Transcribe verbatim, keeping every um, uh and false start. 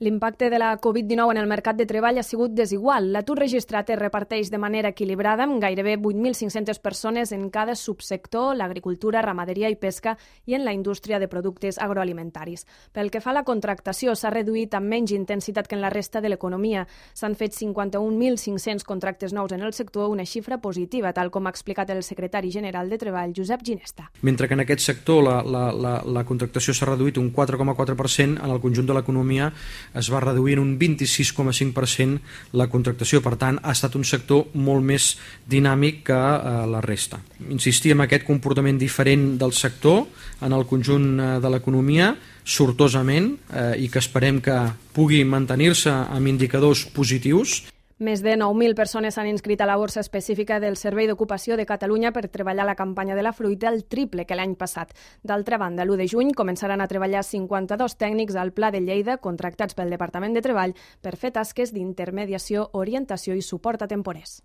L'impacte de la covid dinou en el mercat de treball ha sigut desigual. L'atur registrat es reparteix de manera equilibrada amb gairebé vuit mil cinc-centes persones en cada subsector, l'agricultura, ramaderia i pesca i en la indústria de productes agroalimentaris. Pel que fa a la contractació, s'ha reduït amb menys intensitat que en la resta de l'economia. S'han fet cinquanta-un mil cinc-cents contractes nous en el sector, una xifra positiva, tal com ha explicat el secretari general de Treball, Josep Ginesta. Mentre que en aquest sector la, la, la, la contractació s'ha reduït un quatre coma quatre per cent, en el conjunt de l'economia es va reduir en un vint-i-sis coma cinc per cent la contractació. Per tant, ha estat un sector molt més dinàmic que eh, la resta. Insistir en aquest comportament diferent del sector en el conjunt eh, de l'economia, sortosament, eh, i que esperem que pugui mantenir-se amb indicadors positius. Més de nou mil persones s'han inscrit a la borsa específica del Servei d'Ocupació de Catalunya per treballar a la campanya de la fruita, el triple que l'any passat. D'altra banda, l'u de juny començaran a treballar cinquanta-dos tècnics al Pla de Lleida, contractats pel Departament de Treball, per fer tasques d'intermediació, orientació i suport a temporers.